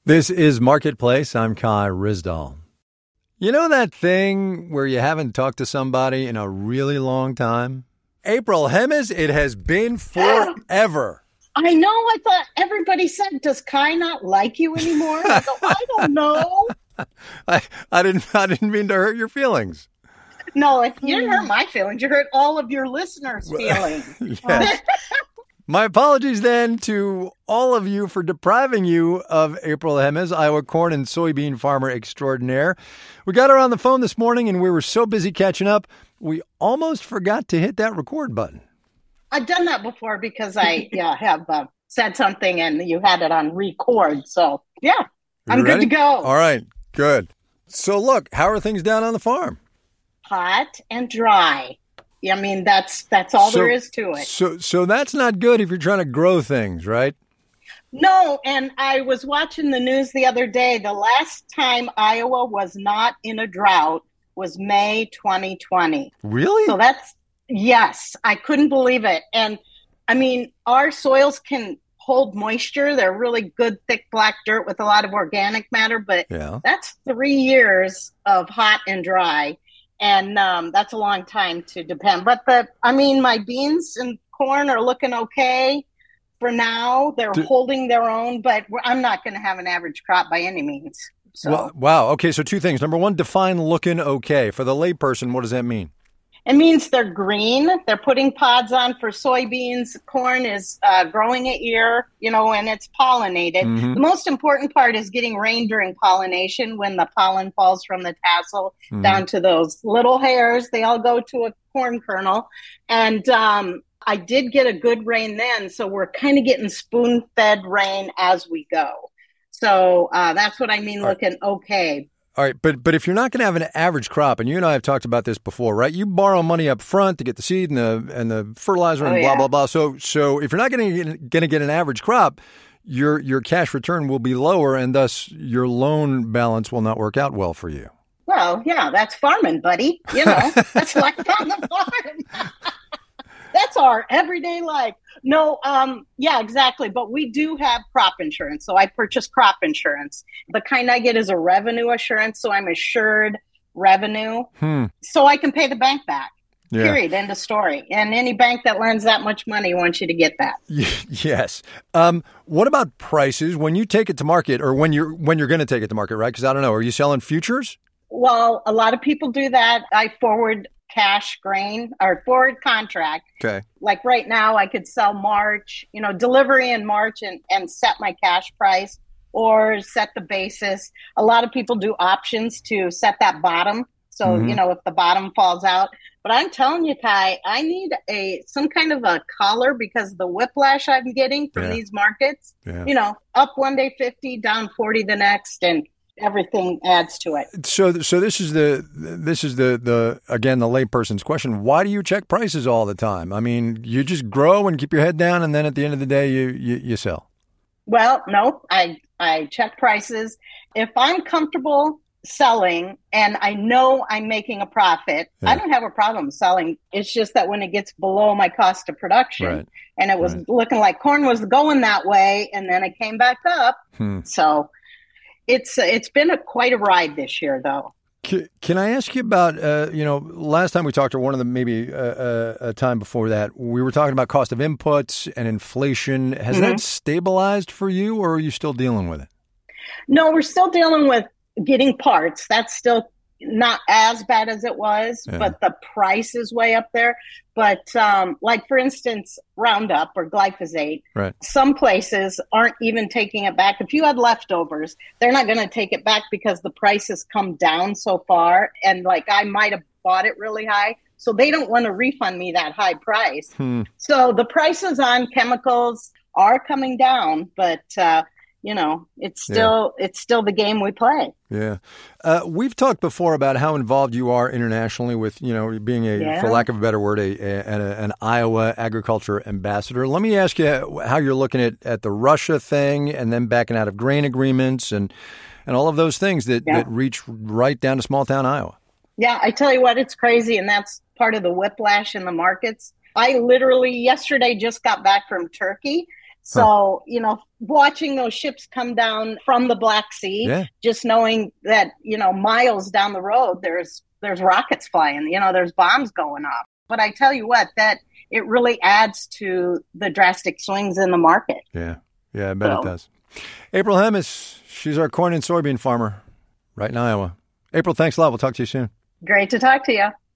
This is Marketplace. I'm Kai Ryssdal. You know that thing where you haven't talked to somebody in a really long time? April Hemes, it has been forever. I know. I thought everybody said, does Kai not like you anymore? I go, I don't know. I didn't mean to hurt your feelings. No, if you didn't hurt my feelings, you hurt all of your listeners' feelings. Yes. My apologies then to all of you for depriving you of April Hemes, Iowa corn and soybean farmer extraordinaire. We got her on the phone this morning and we were so busy catching up, we almost forgot to hit that record button. I've done that before because I have said something and you had it on record. So, yeah, I'm good to go. All right, good. So, look, how are things down on the farm? Hot and dry. I mean, that's all there is to it. So that's not good if you're trying to grow things, right? No, and I was watching the news the other day. The last time Iowa was not in a drought was May 2020. Really? So yes, I couldn't believe it. And I mean, our soils can hold moisture. They're really good, thick black dirt with a lot of organic matter, but that's 3 years of hot and dry. And that's a long time to depend. But my beans and corn are looking okay for now. They're holding their own, but I'm not going to have an average crop by any means. So. Well, wow. Okay, so two things. Number one, define looking okay. For the layperson, what does that mean? It means they're green. They're putting pods on for soybeans. Corn is growing an ear, and it's pollinated. Mm-hmm. The most important part is getting rain during pollination when the pollen falls from the tassel down to those little hairs. They all go to a corn kernel. And I did get a good rain then, so we're kind of getting spoon-fed rain as we go. So that's what I mean looking okay. All right, but if you're not going to have an average crop, and you and I have talked about this before, right? You borrow money up front to get the seed and the fertilizer and blah, blah, blah. So if you're not going to get an average crop, your cash return will be lower, and thus your loan balance will not work out well for you. Well, yeah, that's farming, buddy. That's life on the farm. That's our everyday life. No, yeah, exactly. But we do have crop insurance. So I purchased crop insurance. The kind I get is a revenue assurance. So I'm assured revenue. So I can pay the bank back. Yeah. Period. End of story. And any bank that lends that much money wants you to get that. Yes. What about prices when you take it to market, or when you're going to take it to market, right? Because I don't know. Are you selling futures? Well, a lot of people do that. I forward cash grain or forward contract. Okay. Like right now I could sell March, delivery in March and set my cash price or set the basis. A lot of people do options to set that bottom. So, if the bottom falls out, but I'm telling you, Kai, I need some kind of a collar because the whiplash I'm getting from these markets, up one day 50, down 40 the next, and everything adds to it. So this is the again, the layperson's question. Why do you check prices all the time? I mean, you just grow and keep your head down, and then at the end of the day, you sell. Well, no, I check prices. If I'm comfortable selling and I know I'm making a profit, I don't have a problem selling. It's just that when it gets below my cost of production, and it was looking like corn was going that way, and then it came back up. So it's been quite a ride this year, though. Can I ask you about, last time we talked, or one of the maybe a time before that, we were talking about cost of inputs and inflation. Has that stabilized for you, or are you still dealing with it? No, we're still dealing with getting parts. That's still not as bad as it was, but the price is way up there. But like, for instance, Roundup or glyphosate, some places aren't even taking it back. If you had leftovers, they're not going to take it back because the price has come down so far. And like, I might have bought it really high. So they don't want to refund me that high price. So the prices on chemicals are coming down, but it's still the game we play. Yeah. We've talked before about how involved you are internationally with, being for lack of a better word, an Iowa agriculture ambassador. Let me ask you how you're looking at the Russia thing, and then backing out of grain agreements and all of those things that reach right down to small town Iowa. Yeah, I tell you what, it's crazy. And that's part of the whiplash in the markets. I literally yesterday just got back from Turkey. So, watching those ships come down from the Black Sea, just knowing that, miles down the road, there's rockets flying, there's bombs going off. But I tell you what, that it really adds to the drastic swings in the market. Yeah, I bet it does. April Hemis, she's our corn and soybean farmer right in Iowa. April, thanks a lot. We'll talk to you soon. Great to talk to you.